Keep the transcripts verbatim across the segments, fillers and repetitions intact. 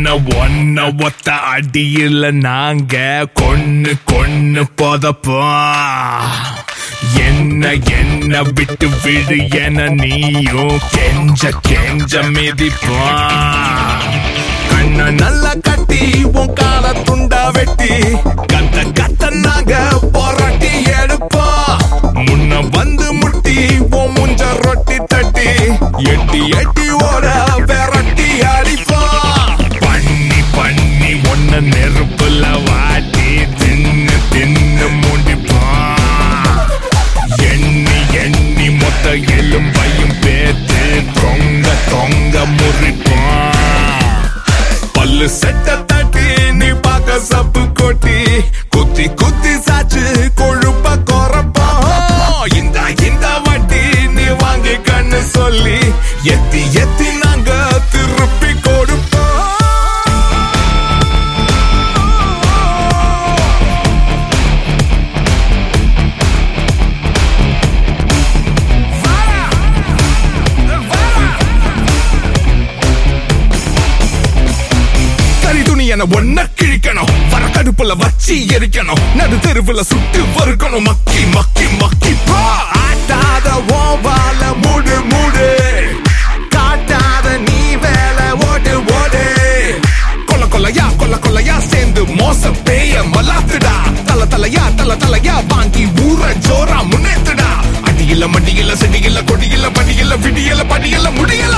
ஒன்ன ஒன்ன ஒத்த அடியில நாங்க கொன்னு கொன்னு போதப்போம். என்ன என்ன விட்டு விடு என நீயும் கெஞ்ச கெஞ்ச மிதிப்போம். கண்ண நல்லா கட்டி உன் கால துண்டா வெட்டி கத்த கத்த நாங்க போராட்டி எடுப்போம். முன்ன வந்து முட்டி உன் முஞ்ச ரொட்டி தட்டி எட்டி எட்டி ஓட விரட்டி அடிப்போம். பண்ணி பண்ணி ஒன்ன நெருப்புல வாட்டி தின்னு தின்னு முடிப்போம். எண்ணி எண்ணி மொத்த எலும்பையும் பேத்து தொங்க தொங்க முறிப்போம். பல்லு செட்ட தட்டி நீ பாக்க சப்பு கொட்டி குத்தி குத்தி சாச்சு கொழுப்ப குறப்போம். இந்த இந்த வட்டி நீ வாங்கி கண்ணு சொல்லி எத்தி எத்தி நாங்க திருப்பி கொடுப்போம். என ஒன்ன கிழிக்கணும், வர கடுப்புல வச்சு எரிக்கணும், நடு தெருவுல சுட்டு வறுக்கணும். மக்கி மக்கி மக்கி ஆட்டாத ஓவால மூடு மூடு, காட்டாத நீ வேலை ஓடு ஓடு. கொல்ல கொல்லையா கொல்ல கொல்லையா சேர்ந்து மோச பேய மலாத்துடா. தல தலையா தல தலையா வாங்கி ஊற ஜோரா முன்னேத்துடா. அடியில மடியில செடியில கொடியில படியில விடியல படியில முடியல.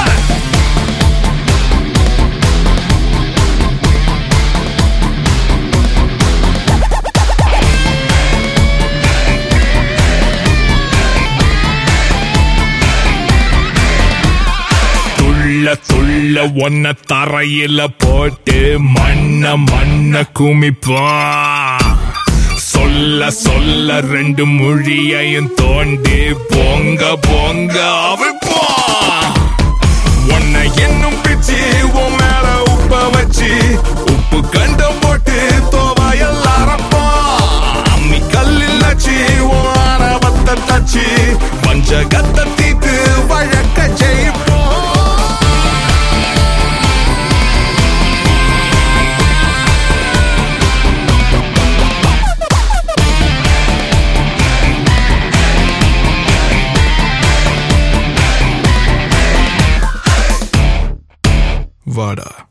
துள்ள துள்ள ஒன்ன தரையில போட்டு மண்ண மண்ண குமிப்போம். சொல்ல சொல்ல ரெண்டு மொழியையும் தோண்டி பொங்க பொங்க அவிப்போம். ஒன்ன என்னும் பிச்சு உன் மேல உப்ப வச்சு உப்பு கண்டம் போட்டு தோவாயல் அறப்போம். அம்மி கல்லில் வச்சு உன் ஆரவத்தை தச்சு பஞ்சகத்தை தீத்து வழக்க ஜெயிப்போம். வாடா.